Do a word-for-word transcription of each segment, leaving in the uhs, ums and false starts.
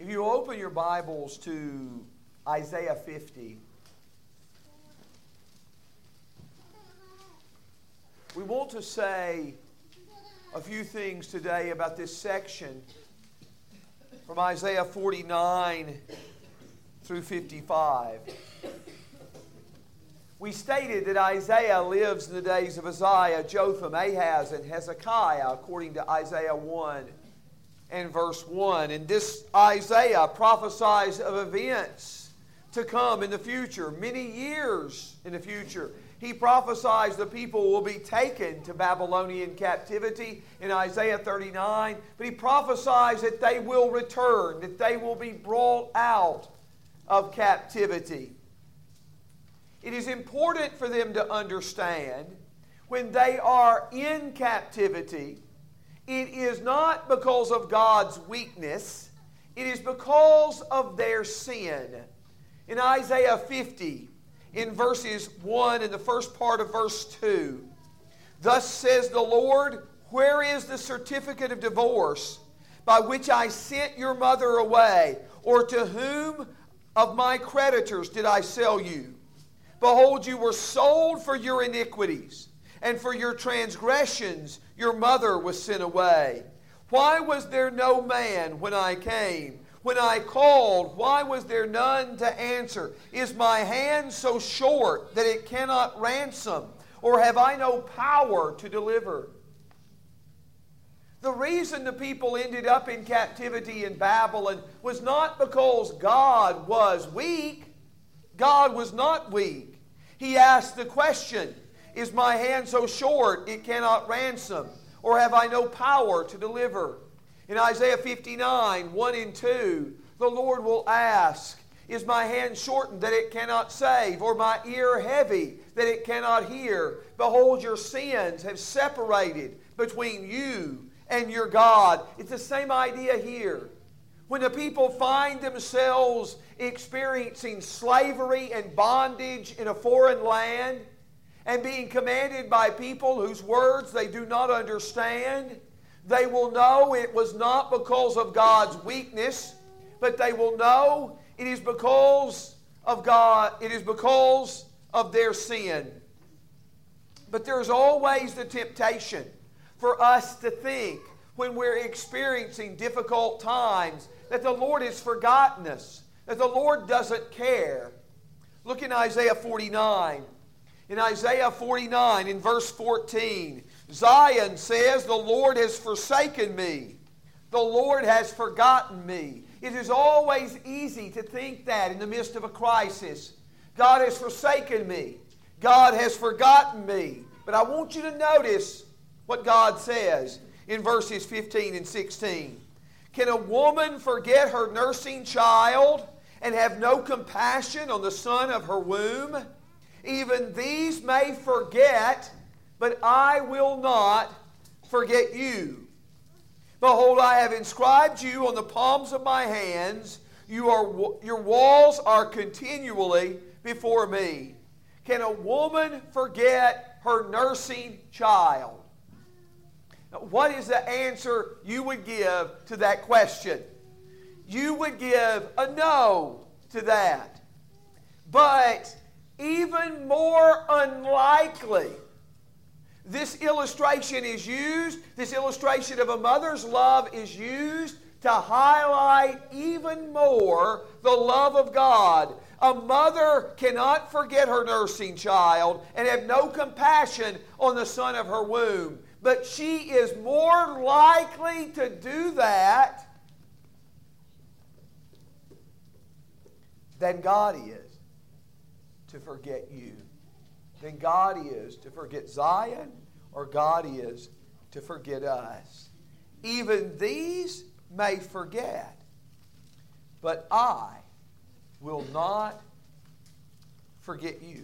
If you open your Bibles to Isaiah fifty, we want to say a few things today about this section from Isaiah forty-nine through fifty-five. We stated that Isaiah lives in the days of Uzziah, Jotham, Ahaz, and Hezekiah, according to Isaiah one and verse one. And this Isaiah prophesies of events to come in the future, many years in the future. He prophesies the people will be taken to Babylonian captivity in Isaiah thirty-nine, but he prophesies that they will return, that they will be brought out of captivity. It is important for them to understand when they are in captivity, it is not because of God's weakness, it is because of their sin. In Isaiah fifty, in verses one and the first part of verse two, thus says the Lord, where is the certificate of divorce by which I sent your mother away? Or to whom of my creditors did I sell you? Behold, you were sold for your iniquities, and for your transgressions your mother was sent away. Why was there no man when I came? When I called, why was there none to answer? Is my hand so short that it cannot ransom? Or have I no power to deliver? The reason the people ended up in captivity in Babylon was not because God was weak. God was not weak. He asked the question, is my hand so short it cannot ransom? Or have I no power to deliver? In Isaiah fifty-nine, one and two, the Lord will ask, is my hand shortened that it cannot save? Or my ear heavy that it cannot hear? Behold, your sins have separated between you and your God. It's the same idea here. When the people find themselves experiencing slavery and bondage in a foreign land and being commanded by people whose words they do not understand, they will know it was not because of God's weakness, but they will know it is because of God, it is because of their sin. But there's always the temptation for us to think when we're experiencing difficult times that the Lord has forgotten us, that the Lord doesn't care. Look in Isaiah forty-nine. In Isaiah forty-nine, in verse fourteen, Zion says, the Lord has forsaken me. The Lord has forgotten me. It is always easy to think that in the midst of a crisis. God has forsaken me. God has forgotten me. But I want you to notice what God says in verses fifteen and sixteen. Can a woman forget her nursing child and have no compassion on the son of her womb? Even these may forget, but I will not forget you. Behold, I have inscribed you on the palms of my hands. You are, your walls are continually before me. Can a woman forget her nursing child? Now, what is the answer you would give to that question? You would give a no to that. But even more unlikely, this illustration is used, this illustration of a mother's love is used to highlight even more the love of God. A mother cannot forget her nursing child and have no compassion on the son of her womb. But she is more likely to do that than God is to forget you. Than God is to forget Zion, or God is to forget us. Even these may forget, but I will not forget you.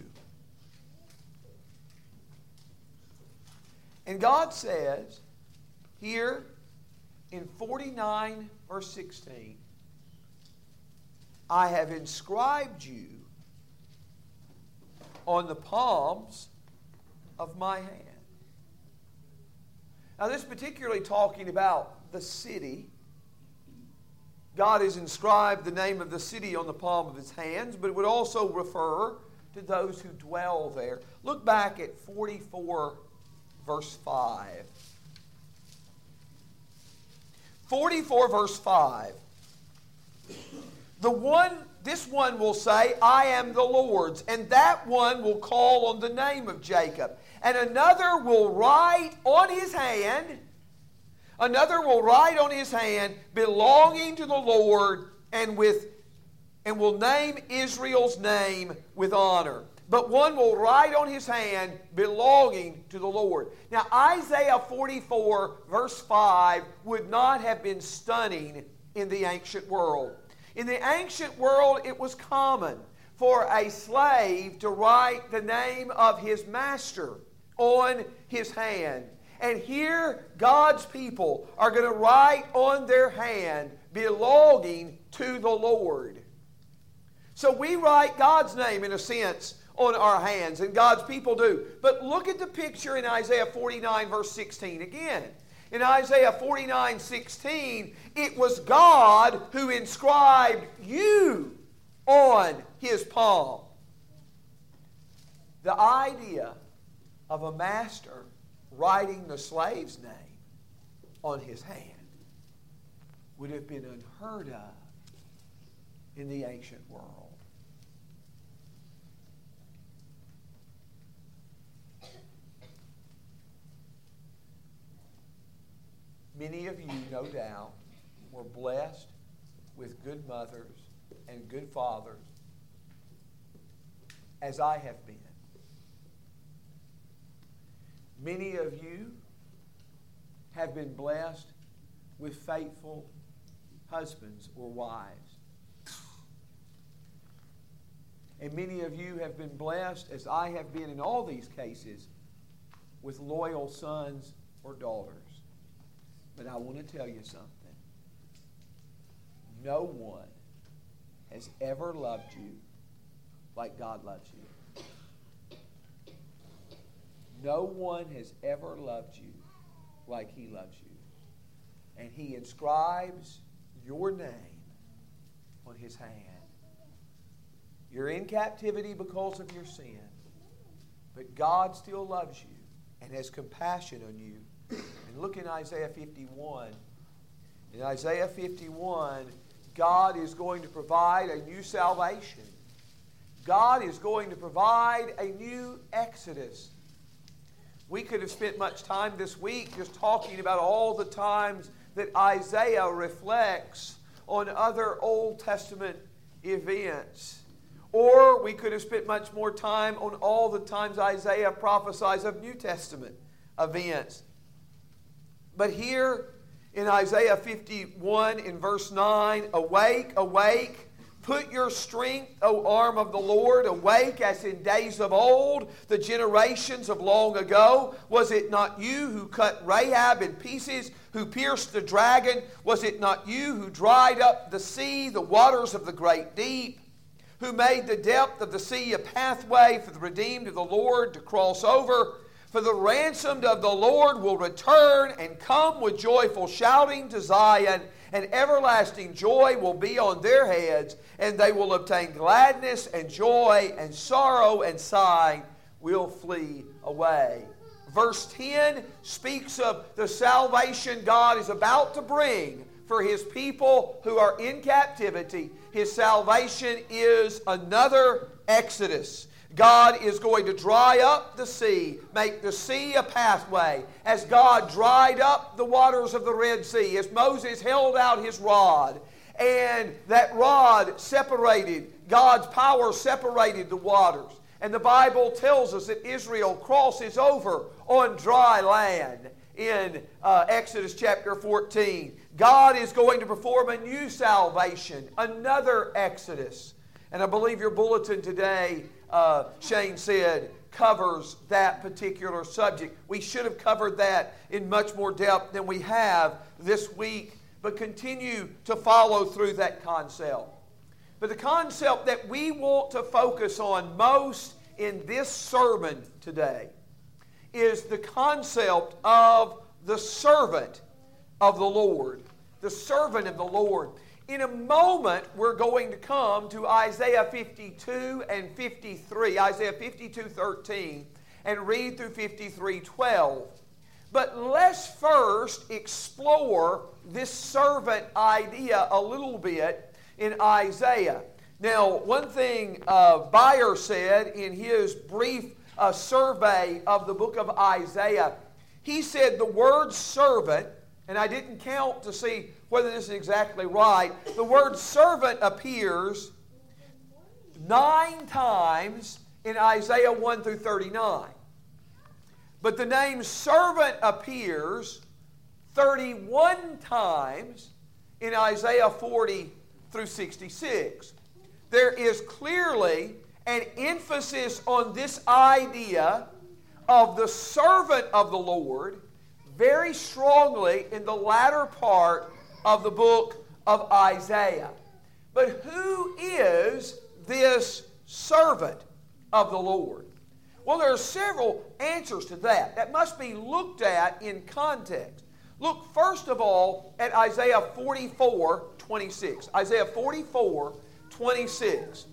And God says here in forty-nine verse sixteen, I have inscribed you on the palms of my hand. Now this is particularly talking about the city God has inscribed the name of the city on the palm of his hands, but it would also refer to those who dwell there. Look back at forty-four, verse five. forty-four, verse five. The one, this one will say, I am the Lord's, and that one will call on the name of Jacob. And another will write on his hand, another will write on his hand, belonging to the Lord, and with and will name Israel's name with honor. But one will write on his hand, belonging to the Lord. Now, Isaiah forty-four, verse five, would not have been stunning in the ancient world. In the ancient world, it was common for a slave to write the name of his master on his hand. And here, God's people are going to write on their hand, belonging to the Lord. So we write God's name, in a sense, on our hands, and God's people do. But look at the picture in Isaiah forty-nine, verse sixteen again. In Isaiah forty-nine, sixteen, it was God who inscribed you on his palm. The idea of a master writing the slave's name on his hand would have been unheard of in the ancient world. Many of you, no doubt, were blessed with good mothers and good fathers, as I have been. Many of you have been blessed with faithful husbands or wives. And many of you have been blessed, as I have been in all these cases, with loyal sons or daughters. But I want to tell you something. No one has ever loved you like God loves you. No one has ever loved you like he loves you. And he inscribes your name on his hand. You're in captivity because of your sin, but God still loves you and has compassion on you. And look in Isaiah fifty-one. In Isaiah fifty-one, God is going to provide a new salvation. God is going to provide a new exodus. We could have spent much time this week just talking about all the times that Isaiah reflects on other Old Testament events. Or we could have spent much more time on all the times Isaiah prophesies of New Testament events. But here in Isaiah fifty-one, in verse nine, awake, awake, put your strength, O arm of the Lord, awake as in days of old, the generations of long ago. Was it not you who cut Rahab in pieces, who pierced the dragon? Was it not you who dried up the sea, the waters of the great deep? Who made the depth of the sea a pathway for the redeemed of the Lord to cross over? For the ransomed of the Lord will return and come with joyful shouting to Zion, and everlasting joy will be on their heads, and they will obtain gladness and joy, and sorrow and sighing will flee away. Verse ten speaks of the salvation God is about to bring for his people who are in captivity. His salvation is another exodus. God is going to dry up the sea, make the sea a pathway, as God dried up the waters of the Red Sea, as Moses held out his rod, and that rod separated, God's power separated the waters. And the Bible tells us that Israel crosses over on dry land in uh, Exodus chapter fourteen. God is going to perform a new salvation, another exodus. And I believe your bulletin today, uh, Shane said, covers that particular subject. We should have covered that in much more depth than we have this week, but continue to follow through that concept. But the concept that we want to focus on most in this sermon today is the concept of the servant of the Lord. The servant of the Lord. In a moment, we're going to come to Isaiah fifty-two and fifty-three, Isaiah fifty-two thirteen, and read through fifty-three twelve. But let's first explore this servant idea a little bit in Isaiah. Now, one thing uh, Beyer said in his brief uh, survey of the book of Isaiah, he said the word servant, and I didn't count to see whether this is exactly right, the word servant appears nine times in Isaiah one through thirty-nine. But the name servant appears thirty-one times in Isaiah forty through sixty-six. There is clearly an emphasis on this idea of the servant of the Lord very strongly in the latter part of the book of Isaiah. But who is this servant of the Lord? Well, there are several answers to that. That must be looked at in context. Look first of all at Isaiah forty-four twenty-six. Isaiah forty-four twenty-six.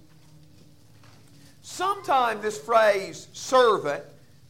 Sometime this phrase servant,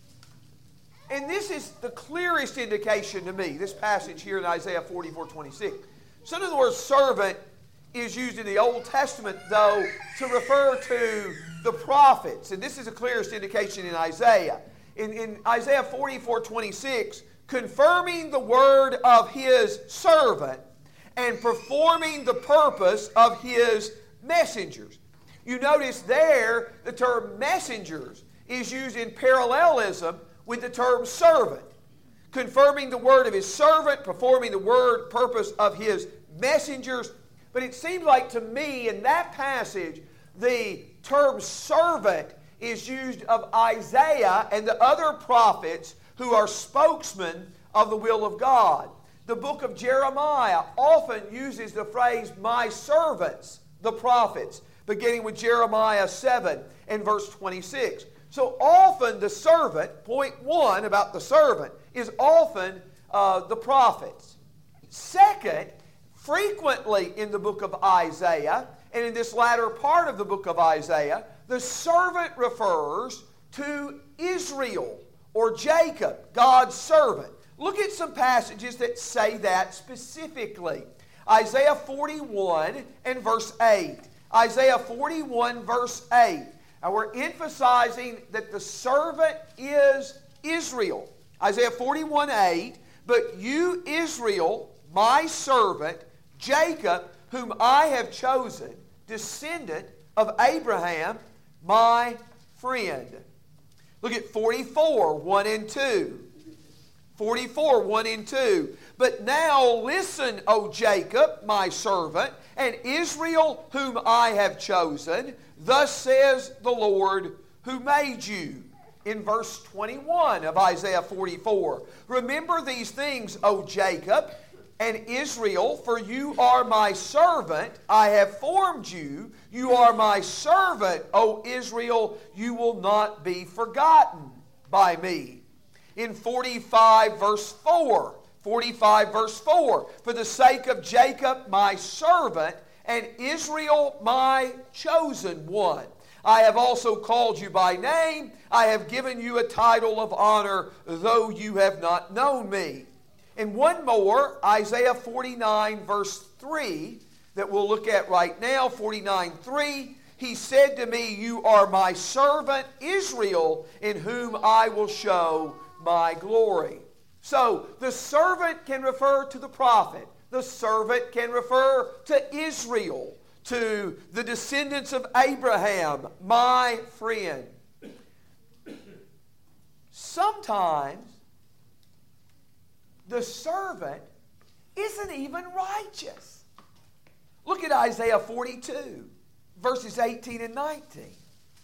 and this is the clearest indication to me, this passage here in Isaiah forty-four twenty-six. Some of the word servant is used in the Old Testament, though, to refer to the prophets. And this is the clearest indication in Isaiah. In, in Isaiah forty-four twenty-six, confirming the word of His servant and performing the purpose of His messengers. You notice there the term messengers is used in parallelism with the term servant. Confirming the word of His servant, performing the word purpose of His messengers. But it seems like to me in that passage, the term servant is used of Isaiah and the other prophets who are spokesmen of the will of God. The book of Jeremiah often uses the phrase, my servants, the prophets, beginning with Jeremiah seven and verse twenty-six. So often the servant, point one about the servant, is often uh, the prophets. Second, frequently in the book of Isaiah, and in this latter part of the book of Isaiah, the servant refers to Israel or Jacob, God's servant. Look at some passages that say that specifically. Isaiah forty-one and verse eight. Isaiah forty-one verse eight. Now we're emphasizing that the servant is Israel. Isaiah forty-one eight. But you, Israel, my servant, Jacob, whom I have chosen, descendant of Abraham, my friend. Look at forty-four, one and two. forty-four, one and two. But now listen, O Jacob, my servant, and Israel, whom I have chosen. Thus says the Lord who made you. In verse twenty-one of Isaiah forty-four. Remember these things, O Jacob, and Israel, for you are my servant. I have formed you. You are my servant, O Israel. You will not be forgotten by me. In forty-five verse four, forty-five verse four, for the sake of Jacob my servant, and Israel my chosen one. I have also called you by name. I have given you a title of honor, though you have not known me. And one more, Isaiah forty-nine verse three, that we'll look at right now, forty-nine three. He said to me, you are my servant Israel, in whom I will show my glory. So the servant can refer to the prophet. The servant can refer to Israel, to the descendants of Abraham, my friend. Sometimes the servant isn't even righteous. Look at Isaiah forty-two, verses eighteen and nineteen.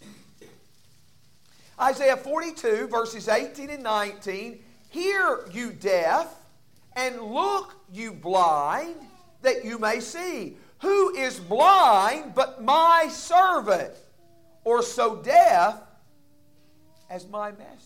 Isaiah forty-two, verses eighteen and nineteen. Hear, you deaf, and look, you blind, that you may see. Who is blind but my servant, or so deaf as my messenger?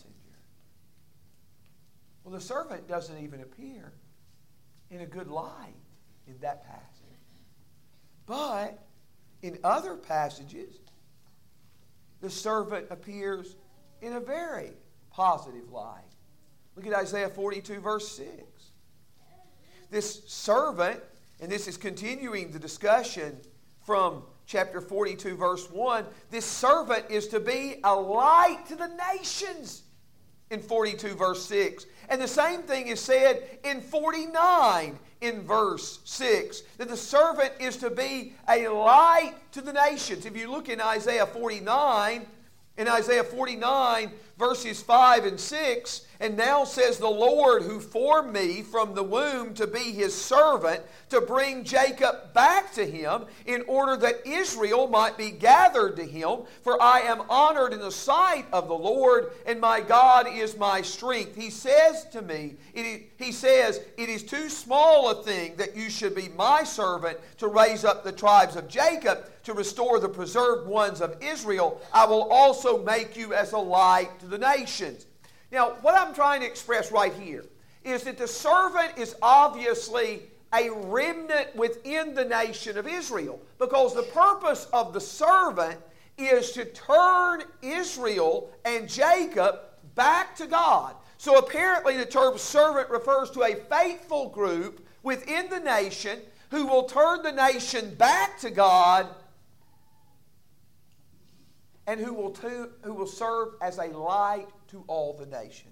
Well, the servant doesn't even appear in a good light in that passage. But in other passages, the servant appears in a very positive light. Look at Isaiah forty-two, verse six. This servant, and this is continuing the discussion from chapter forty-two, verse one, this servant is to be a light to the nations in forty-two, verse six. And the same thing is said in forty-nine, in verse six, that the servant is to be a light to the nations. If you look in Isaiah forty-nine, in Isaiah forty-nine, verses five and six, and now says the Lord who formed me from the womb to be his servant, to bring Jacob back to him, in order that Israel might be gathered to him. For I am honored in the sight of the Lord, and my God is my strength. He says to me, it is, he says, it is too small a thing that you should be my servant to raise up the tribes of Jacob, to restore the preserved ones of Israel. I will also make you as a light to the nations. Now, what I'm trying to express right here is that the servant is obviously a remnant within the nation of Israel, because the purpose of the servant is to turn Israel and Jacob back to God. So apparently the term servant refers to a faithful group within the nation who will turn the nation back to God, and who will, to, who will serve as a light to all the nation.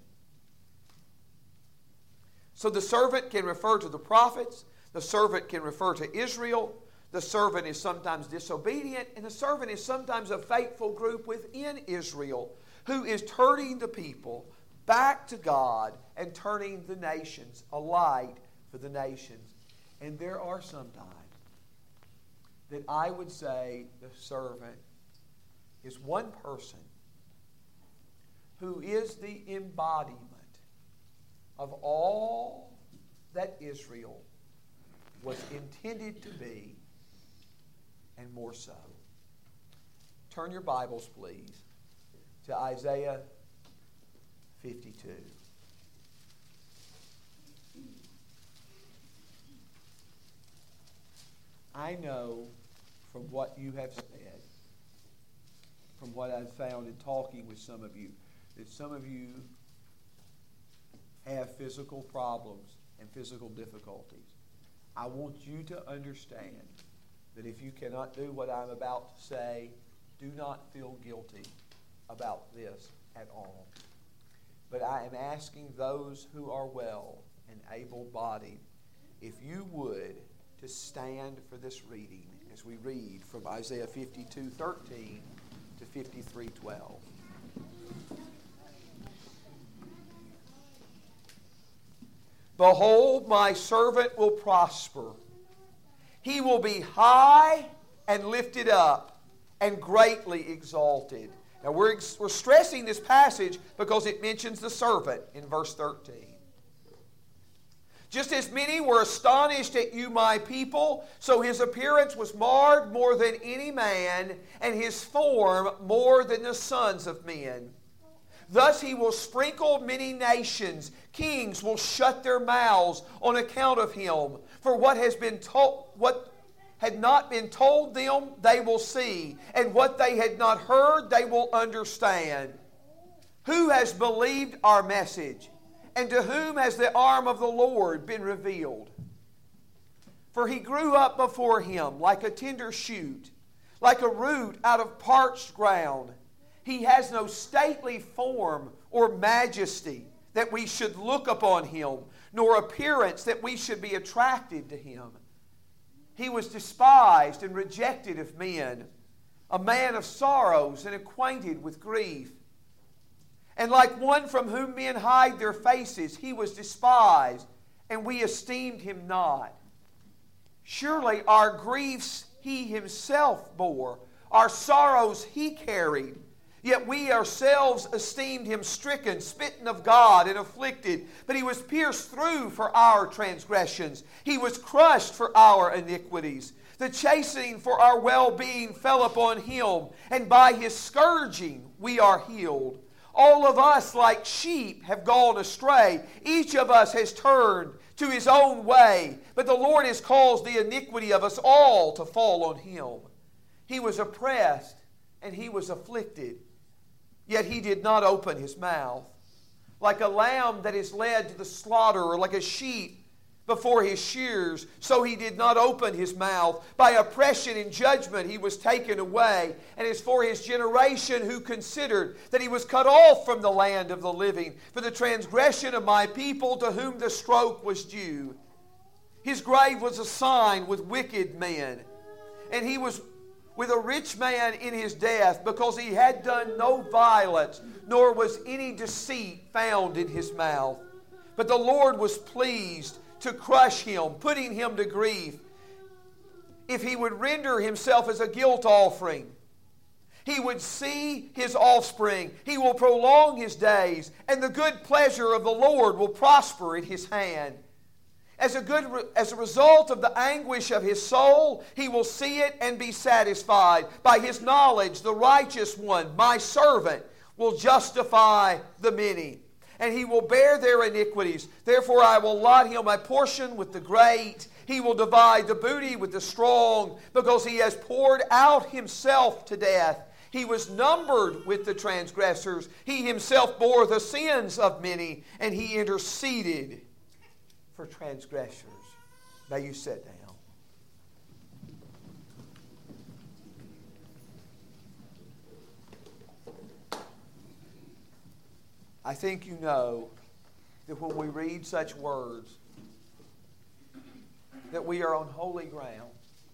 So the servant can refer to the prophets. The servant can refer to Israel. The servant is sometimes disobedient. And the servant is sometimes a faithful group within Israel who is turning the people back to God and turning the nations a light for the nations. And there are some times that I would say the servant is one person who is the embodiment of all that Israel was intended to be, and more so. Turn your Bibles, please, to Isaiah fifty-two. I know from what you have said, from what I've found in talking with some of you, that some of you have physical problems and physical difficulties. I want you to understand that if you cannot do what I'm about to say, do not feel guilty about this at all. But I am asking those who are well and able-bodied, if you would, to stand for this reading as we read from Isaiah fifty-two thirteen to fifty-three twelve. Behold, my servant will prosper. He will be high and lifted up and greatly exalted. Now we're, we're stressing this passage because it mentions the servant in verse thirteen. Just as many were astonished at you, my people, so his appearance was marred more than any man, and his form more than the sons of men. Thus he will sprinkle many nations. Kings will shut their mouths on account of him. For what has been told, what had not been told them, they will see, and what they had not heard, they will understand. Who has believed our message? And to whom has the arm of the Lord been revealed? For he grew up before him like a tender shoot, like a root out of parched ground. He has no stately form or majesty that we should look upon him, nor appearance that we should be attracted to him. He was despised and rejected of men, a man of sorrows and acquainted with grief. And like one from whom men hide their faces, he was despised, and we esteemed him not. Surely our griefs he himself bore, our sorrows he carried. Yet we ourselves esteemed him stricken, smitten of God, and afflicted. But he was pierced through for our transgressions. He was crushed for our iniquities. The chastening for our well-being fell upon him, and by his scourging we are healed. All of us, like sheep, have gone astray. Each of us has turned to his own way, but the Lord has caused the iniquity of us all to fall on him. He was oppressed and he was afflicted, yet he did not open his mouth. Like a lamb that is led to the slaughter, or like a sheep before his shears, so he did not open his mouth. By oppression and judgment he was taken away. And as for his generation, who considered that he was cut off from the land of the living, for the transgression of my people, to whom the stroke was due. His grave was assigned with wicked men, and he was with a rich man in his death, because he had done no violence, nor was any deceit found in his mouth. But the Lord was pleased to crush him, putting him to grief. If he would render himself as a guilt offering, he would see his offspring. He will prolong his days, and the good pleasure of the Lord will prosper in his hand. As a, good, as a result of the anguish of his soul, he will see it and be satisfied. By his knowledge, the righteous one, my servant, will justify the many, and he will bear their iniquities. Therefore I will allot him a portion with the great. He will divide the booty with the strong, because he has poured out himself to death. He was numbered with the transgressors. He himself bore the sins of many, and he interceded for transgressors. May you sit down. I think you know that when we read such words, that we are on holy ground.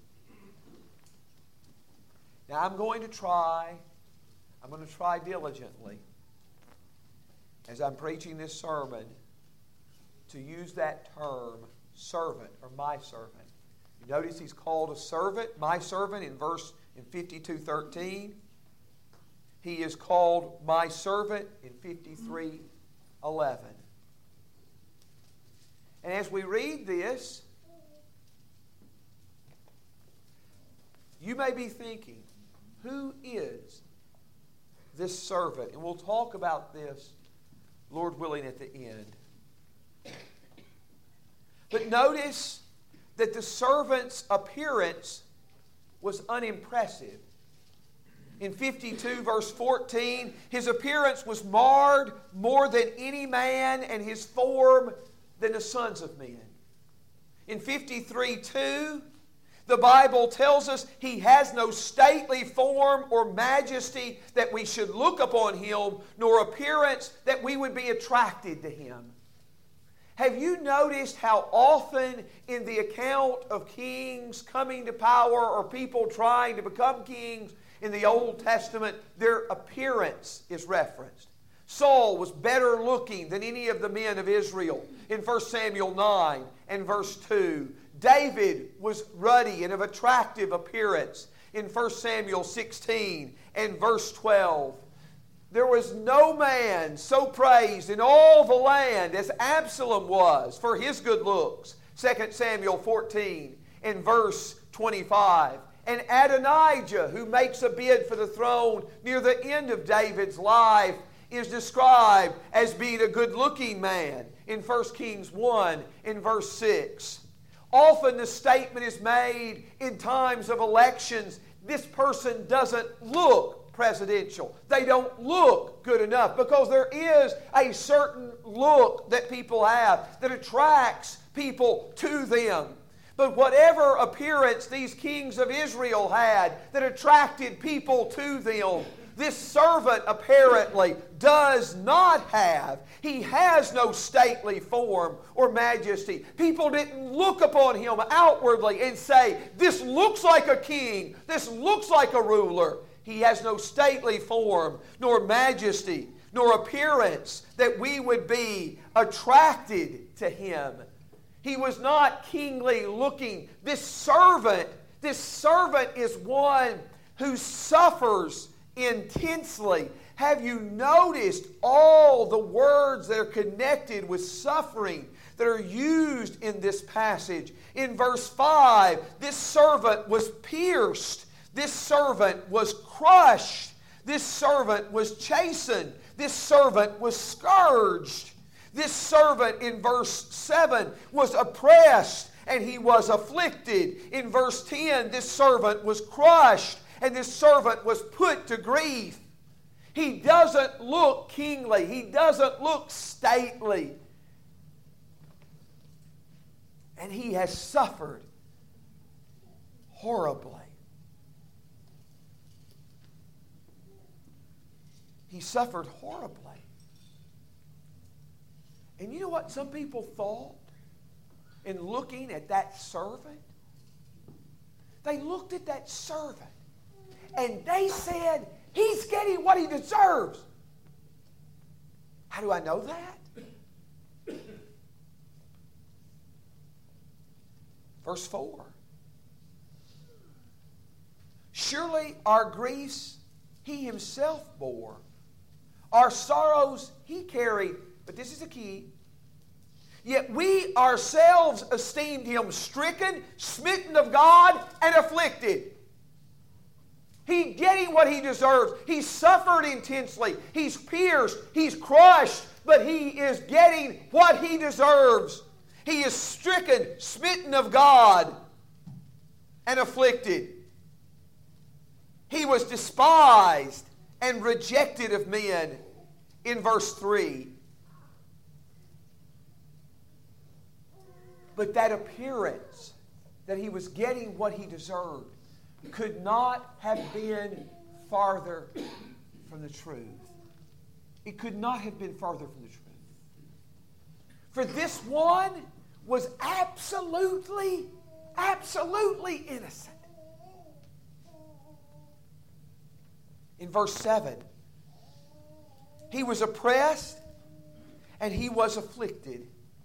Now I'm going to try, I'm going to try diligently, as I'm preaching this sermon, to use that term, servant, or my servant. You notice he's called a servant, my servant, in verse in fifty-two thirteen. He is called my servant in fifty-three eleven. And as we read this, you may be thinking, who is this servant? And we'll talk about this, Lord willing, at the end. But notice that the servant's appearance was unimpressive. In fifty-two verse fourteen, his appearance was marred more than any man, and his form than the sons of men. In fifty-three two, the Bible tells us he has no stately form or majesty that we should look upon him, nor appearance that we would be attracted to him. Have you noticed how often in the account of kings coming to power or people trying to become kings in the Old Testament, their appearance is referenced? Saul was better looking than any of the men of Israel in First Samuel nine and verse two. David was ruddy and of attractive appearance in First Samuel sixteen and verse twelve. There was no man so praised in all the land as Absalom was for his good looks. Second Samuel fourteen and verse twenty-five. And Adonijah, who makes a bid for the throne near the end of David's life, is described as being a good-looking man in First Kings one in verse six. Often the statement is made in times of elections, this person doesn't look presidential. They don't look good enough, because there is a certain look that people have that attracts people to them. But whatever appearance these kings of Israel had that attracted people to them, this servant apparently does not have. He has no stately form or majesty. People didn't look upon him outwardly and say, this looks like a king, this looks like a ruler. He has no stately form, nor majesty, nor appearance that we would be attracted to him. He was not kingly looking. This servant, this servant is one who suffers intensely. Have you noticed all the words that are connected with suffering that are used in this passage? In verse five, this servant was pierced. This servant was crushed. This servant was chastened. This servant was scourged. This servant in verse seven was oppressed and he was afflicted. In verse ten, this servant was crushed and this servant was put to grief. He doesn't look kingly. He doesn't look stately. And he has suffered horribly. He suffered horribly. And you know what some people thought in looking at that servant? They looked at that servant and they said, he's getting what he deserves. How do I know that? Verse four. Surely our griefs he himself bore. Our sorrows he carried. But this is the key. Yet we ourselves esteemed him stricken, smitten of God, and afflicted. He's getting what he deserves. He's suffered intensely. He's pierced. He's crushed. But he is getting what he deserves. He is stricken, smitten of God, and afflicted. He was despised and rejected of men. In verse three. But that appearance that he was getting what he deserved could not have been farther from the truth. It could not have been farther from the truth. For this one was absolutely, absolutely innocent. In verse seven, he was oppressed and he was afflicted.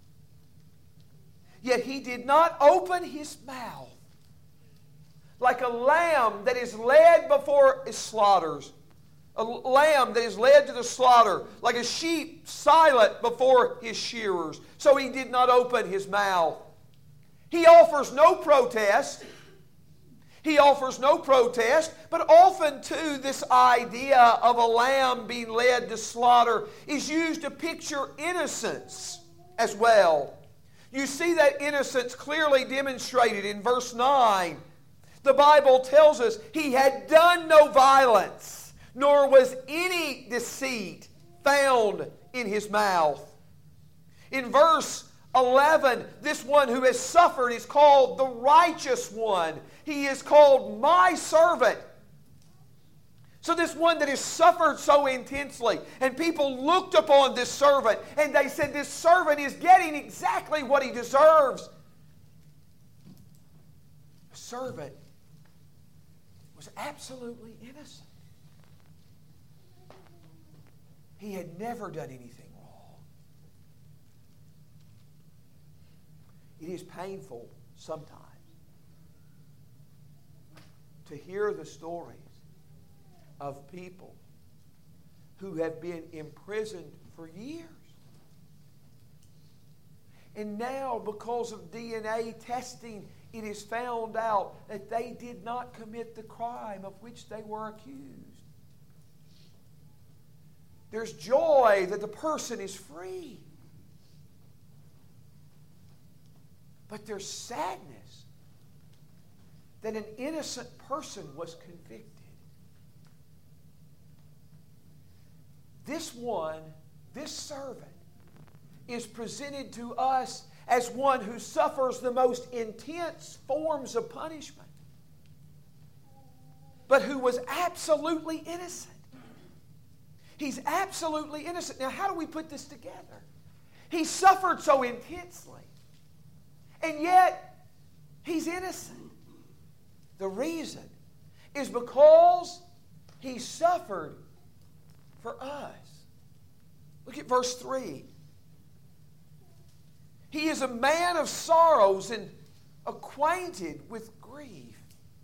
Yet he did not open his mouth. Like a lamb that is led before its slaughters. A lamb that is led to the slaughter. Like a sheep silent before his shearers. So he did not open his mouth. He offers no protest. He offers no protest. But often too this idea of a lamb being led to slaughter is used to picture innocence as well. You see that innocence clearly demonstrated in verse nine. The Bible tells us he had done no violence, nor was any deceit found in his mouth. In verse eleven, this one who has suffered is called the righteous one. He is called my servant. So this one that has suffered so intensely, and people looked upon this servant, and they said, this servant is getting exactly what he deserves. The servant was absolutely innocent. He had never done anything wrong. It is painful sometimes to hear the stories of people who have been imprisoned for years. And now, because of D N A testing, it is found out that they did not commit the crime of which they were accused. There's joy that the person is free. But there's sadness that an innocent person was convicted. This one, this servant, is presented to us as one who suffers the most intense forms of punishment, but who was absolutely innocent. He's absolutely innocent. Now, how do we put this together? He suffered so intensely, and yet he's innocent. The reason is because he suffered for us. Look at verse three. He is a man of sorrows and acquainted with grief.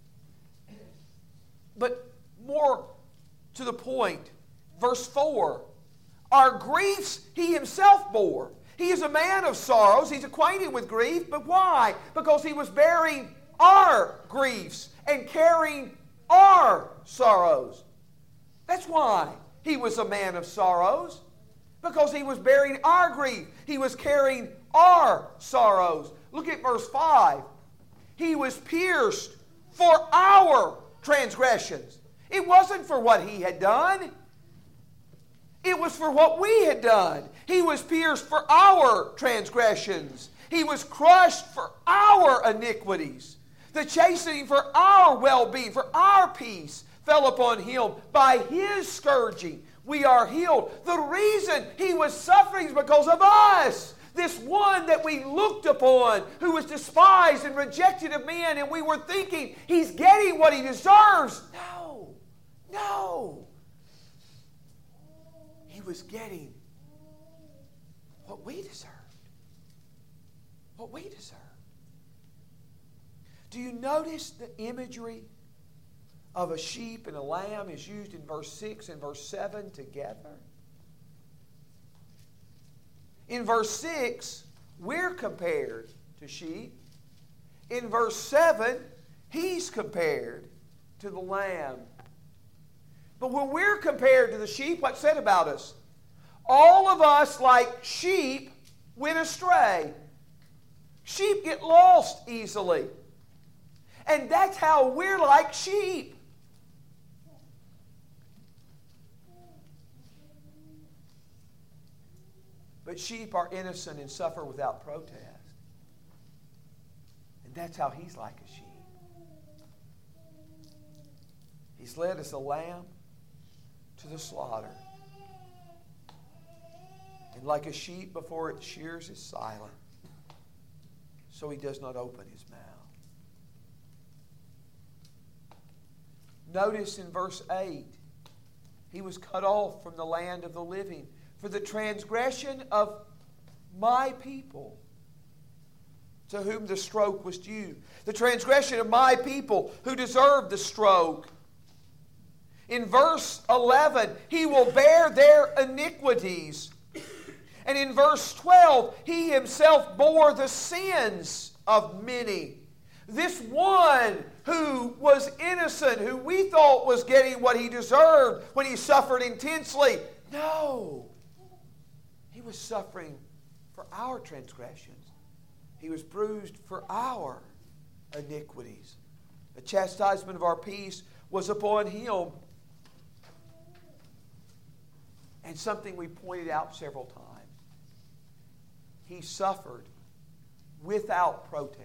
But more to the point, verse four. Our griefs he himself bore. He is a man of sorrows. He's acquainted with grief. But why? Because he was bearing our griefs and carrying our sorrows. That's why he was a man of sorrows. Because He was bearing our grief. He was carrying our sorrows. Look at verse five. He was pierced for our transgressions. It wasn't for what He had done. It was for what we had done. He was pierced for our transgressions. He was crushed for our iniquities. The chastening for our well-being, for our peace, fell upon Him. By His scourging, we are healed. The reason He was suffering is because of us. This one that we looked upon, who was despised and rejected of men, and we were thinking He's getting what He deserves. No, no. He was getting what we deserved. What we deserved. Do you notice the imagery of a sheep and a lamb is used in verse six and verse seven together? In verse six, we're compared to sheep. In verse seven, He's compared to the lamb. But when we're compared to the sheep, what's said about us? All of us, like sheep, went astray. Sheep get lost easily. And that's how we're like sheep. But sheep are innocent and suffer without protest. And that's how He's like a sheep. He's led as a lamb to the slaughter. And like a sheep before its shears is silent, so He does not open His mouth. Notice in verse eight, He was cut off from the land of the living for the transgression of my people, to whom the stroke was due. The transgression of my people who deserved the stroke. In verse eleven, He will bear their iniquities. And in verse twelve, He Himself bore the sins of many. This one who was innocent, who we thought was getting what He deserved when He suffered intensely. No. He was suffering for our transgressions. He was bruised for our iniquities. The chastisement of our peace was upon Him. And something we pointed out several times. He suffered without protest.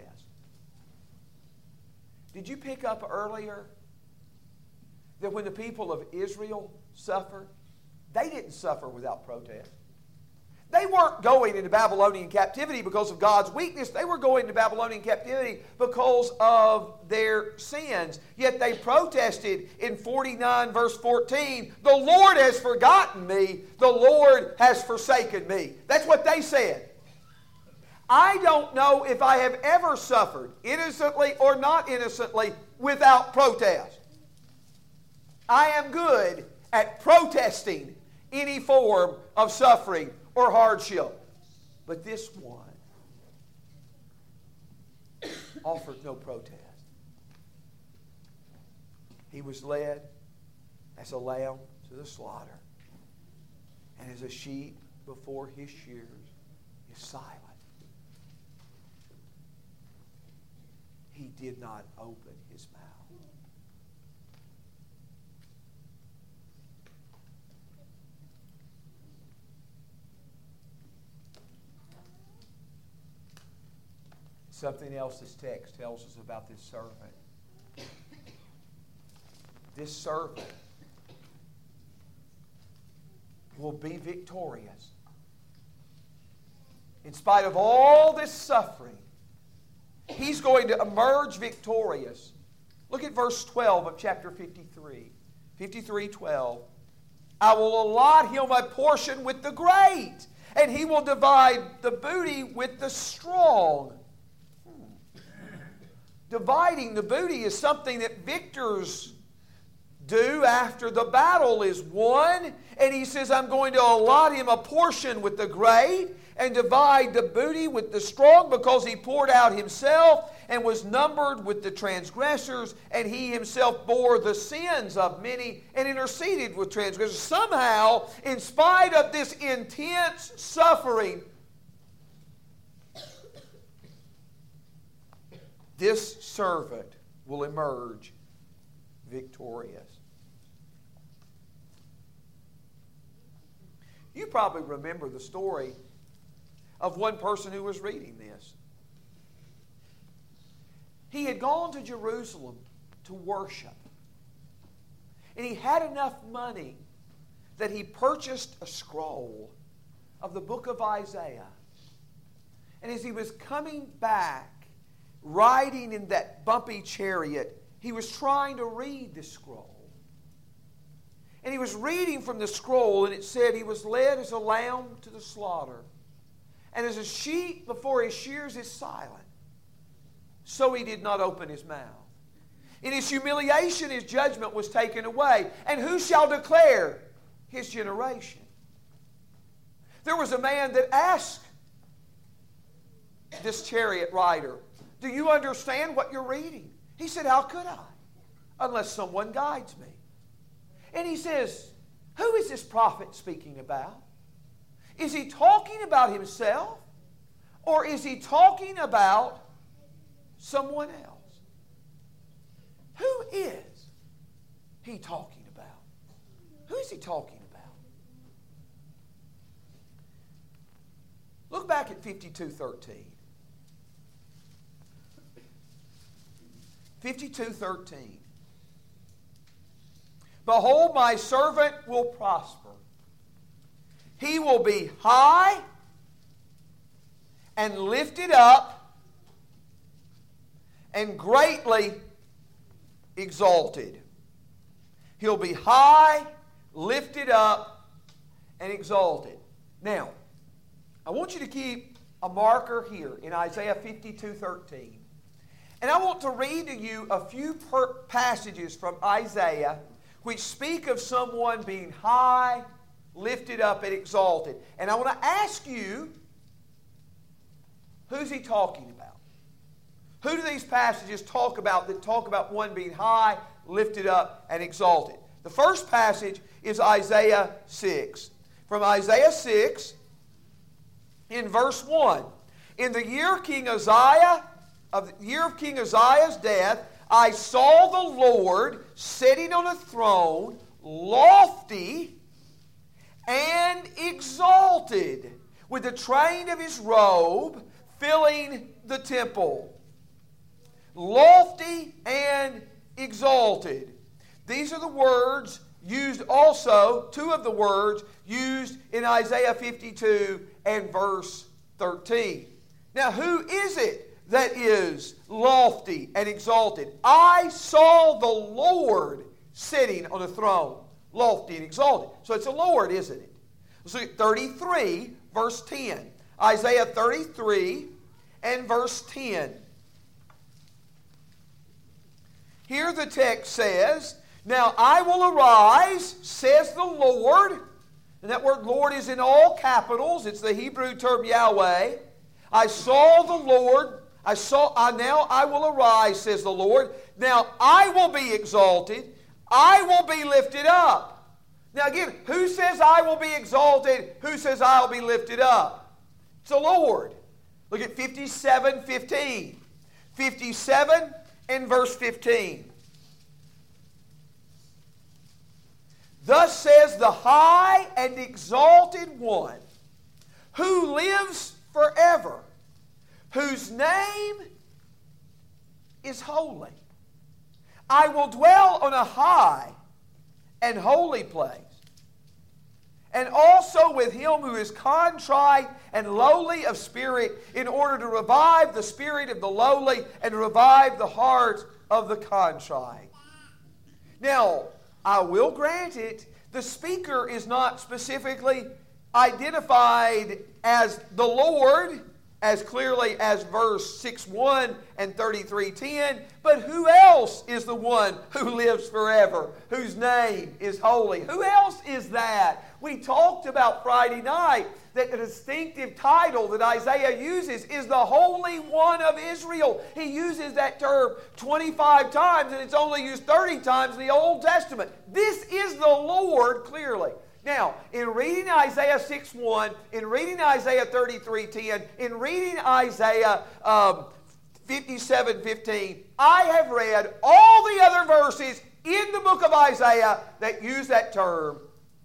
Did you pick up earlier that when the people of Israel suffered, they didn't suffer without protest? They weren't going into Babylonian captivity because of God's weakness. They were going into Babylonian captivity because of their sins. Yet they protested in forty-nine verse fourteen, "The Lord has forgotten me. The Lord has forsaken me." That's what they said. I don't know if I have ever suffered, innocently or not innocently, without protest. I am good at protesting any form of suffering or hardship. But this one offered no protest. He was led as a lamb to the slaughter, and as a sheep before his shears is silent. He did not open His mouth. Something else this text tells us about this servant. This servant will be victorious. In spite of all this suffering, he's going to emerge victorious. Look at verse twelve of chapter fifty-three. fifty-three twelve. I will allot him a portion with the great, and he will divide the booty with the strong. Hmm. Dividing the booty is something that victors do after the battle is won. And he says, I'm going to allot him a portion with the great, and divide the booty with the strong, because he poured out himself and was numbered with the transgressors, and he himself bore the sins of many and interceded with transgressors. Somehow, in spite of this intense suffering, this servant will emerge victorious. You probably remember the story of one person who was reading this. He had gone to Jerusalem to worship. And he had enough money that he purchased a scroll of the book of Isaiah. And as he was coming back, riding in that bumpy chariot, he was trying to read the scroll. And he was reading from the scroll, and it said he was led as a lamb to the slaughter. And as a sheep before his shears is silent, so he did not open his mouth. In his humiliation, his judgment was taken away. And who shall declare his generation? There was a man that asked this chariot rider, do you understand what you're reading? He said, how could I, unless someone guides me? And he says, who is this prophet speaking about? Is he talking about himself? Or is he talking about someone else? Who is he talking about? Who is he talking about? Look back at fifty-two thirteen. fifty-two thirteen. Behold, my servant will prosper. He will be high and lifted up and greatly exalted. He'll be high, lifted up, and exalted. Now, I want you to keep a marker here in Isaiah fifty-two thirteen. And I want to read to you a few per- passages from Isaiah which speak of someone being high, lifted up, and exalted. And I want to ask you, who's he talking about? Who do these passages talk about that talk about one being high, lifted up, and exalted? The first passage is Isaiah six. From Isaiah six, in verse one. In the year King Uzziah, of the year of King Uzziah's death, I saw the Lord sitting on a throne, lofty and exalted, with the train of his robe filling the temple. Lofty and exalted. These are the words used also, two of the words used in Isaiah fifty-two and verse thirteen. Now, who is it that is lofty and exalted? I saw the Lord sitting on a throne, lofty and exalted. So it's a Lord, isn't it? Let's look at thirty-three, verse ten. Isaiah thirty-three and verse ten. Here the text says, now I will arise, says the Lord. And that word Lord is in all capitals. It's the Hebrew term Yahweh. I saw the Lord. I saw, I, now I will arise, says the Lord. Now I will be exalted. I will be lifted up. Now again, who says I will be exalted? Who says I'll be lifted up? It's the Lord. Look at fifty-seven fifteen. fifty-seven and verse fifteen. Thus says the high and exalted one, who lives forever, whose name is holy. I will dwell on a high and holy place, and also with him who is contrite and lowly of spirit, in order to revive the spirit of the lowly and revive the heart of the contrite. Now, I will grant it, the speaker is not specifically identified as the Lord as clearly as verse six one and thirty-three ten. But who else is the one who lives forever, whose name is holy? Who else is that? We talked about Friday night that the distinctive title that Isaiah uses is the Holy One of Israel. He uses that term twenty-five times, and it's only used thirty times in the Old Testament. This is the Lord clearly. Now, in reading Isaiah six one, in reading Isaiah thirty-three ten, in reading Isaiah um, fifty-seven fifteen, I have read all the other verses in the book of Isaiah that use that term,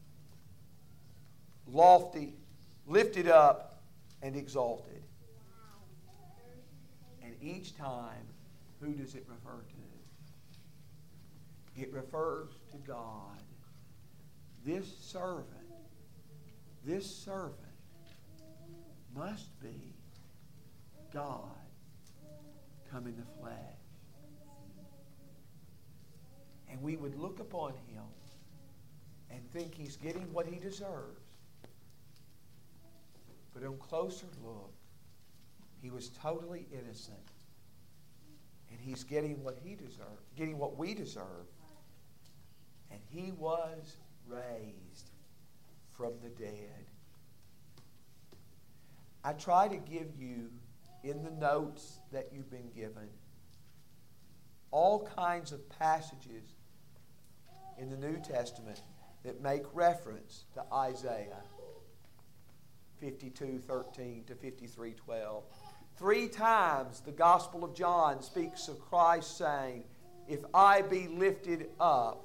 lofty, lifted up, and exalted. And each time, who does it refer to? It refers to God. This servant, this servant must be God come in the flesh. And we would look upon him and think he's getting what he deserves. But on closer look, he was totally innocent. And he's getting what he deserved, getting what we deserve. And he was raised from the dead. I try to give you, in the notes that you've been given, all kinds of passages in the New Testament that make reference to Isaiah fifty-two thirteen to fifty-three twelve. Three times the Gospel of John speaks of Christ saying, if I be lifted up,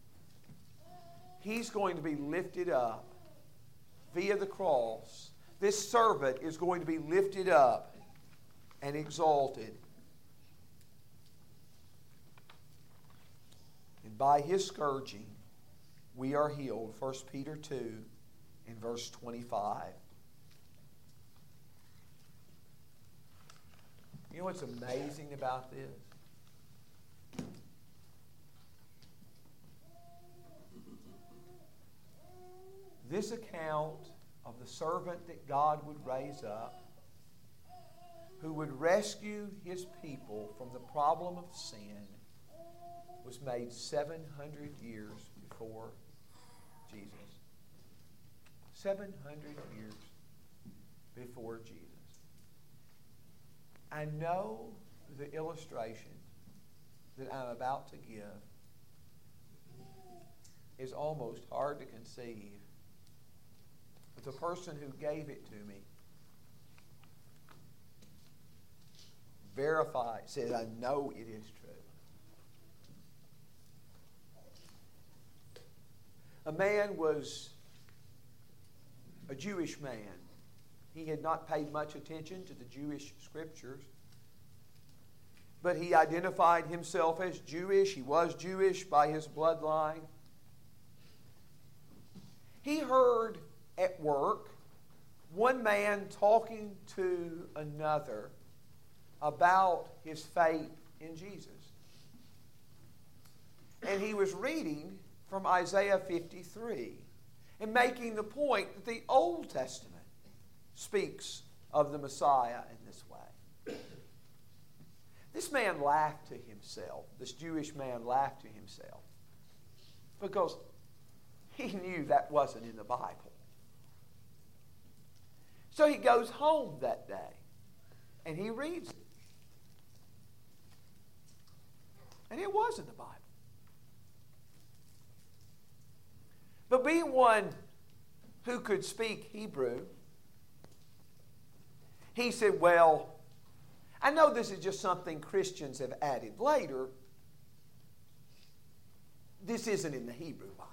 he's going to be lifted up via the cross. This servant is going to be lifted up and exalted. And by his scourging, we are healed. First Peter two in verse twenty-five. You know what's amazing about this? This account of the servant that God would raise up, who would rescue his people from the problem of sin, was made seven hundred years before Jesus. seven hundred years before Jesus. I know the illustration that I'm about to give is almost hard to conceive. But the person who gave it to me verified, said, I know it is true. A man was a Jewish man. He had not paid much attention to the Jewish scriptures, but he identified himself as Jewish. He was Jewish by his bloodline. He heard at work one man talking to another about his faith in Jesus. And he was reading from Isaiah fifty-three and making the point that the Old Testament speaks of the Messiah in this way. This man laughed to himself. This Jewish man laughed to himself because he knew that wasn't in the Bible. So he goes home that day and he reads it. And it was in the Bible. But being one who could speak Hebrew, he said, well, I know this is just something Christians have added later. This isn't in the Hebrew Bible.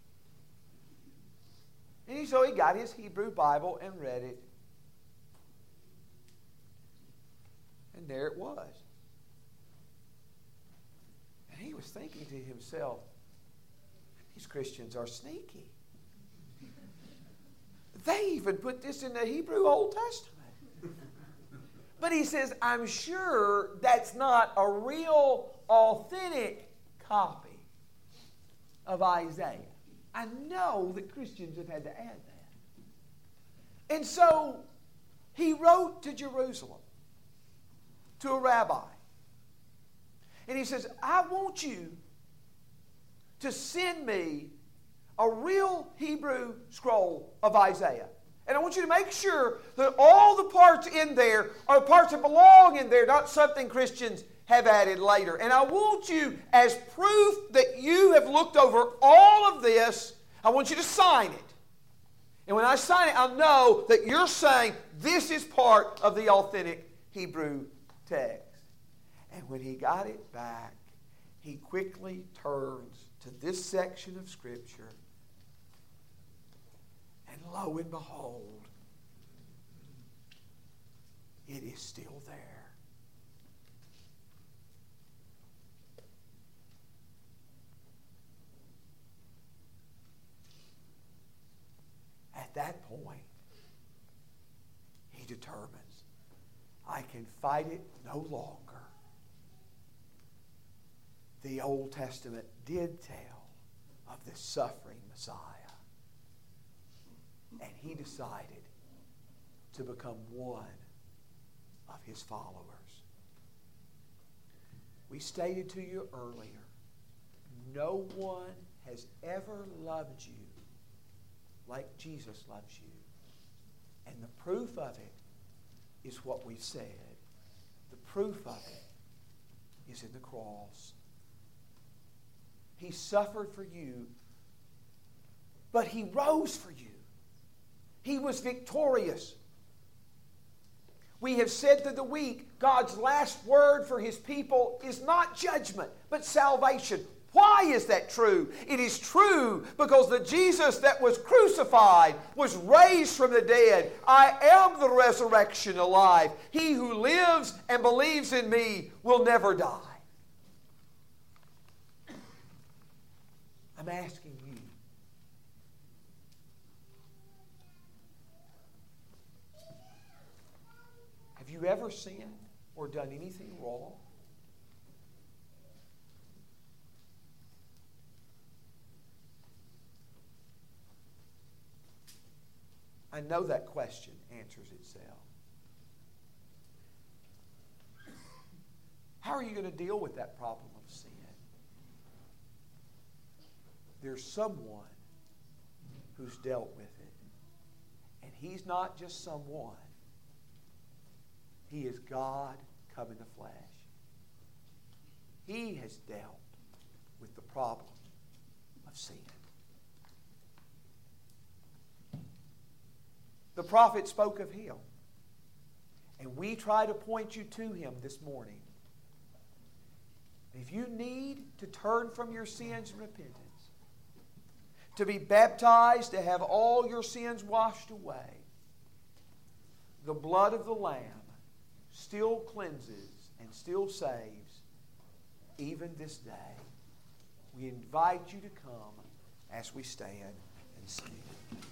And he, so he got his Hebrew Bible and read it. And there it was. And he was thinking to himself, these Christians are sneaky. They even put this in the Hebrew Old Testament. But he says, I'm sure that's not a real, authentic copy of Isaiah. I know that Christians have had to add that. And so he wrote to Jerusalem, to a rabbi. And he says, I want you to send me a real Hebrew scroll of Isaiah. And I want you to make sure that all the parts in there are parts that belong in there, not something Christians have added later. And I want you, as proof that you have looked over all of this, I want you to sign it. And when I sign it, I'll know that you're saying this is part of the authentic Hebrew text. And when he got it back, he quickly turns to this section of Scripture. And lo and behold, it is still there. At that point, he determines, I can fight it no longer. The Old Testament did tell of this suffering Messiah. And he decided to become one of his followers. We stated to you earlier, no one has ever loved you like Jesus loves you. And the proof of it is what we've said. The proof of it is in the cross. He suffered for you, but he rose for you. He was victorious. We have said through the week, God's last word for his people is not judgment, but salvation. Why is that true? It is true because the Jesus that was crucified was raised from the dead. I am the resurrection alive. He who lives and believes in me will never die. I'm asking you, have you ever sinned or done anything wrong? I know that question answers itself. How are you going to deal with that problem of sin? There's someone who's dealt with it. And he's not just someone. He is God come in the flesh. He has dealt with the problem of sin. The prophet spoke of him. And we try to point you to him this morning. If you need to turn from your sins in repentance, to be baptized, to have all your sins washed away, the blood of the Lamb still cleanses and still saves even this day. We invite you to come as we stand and sing.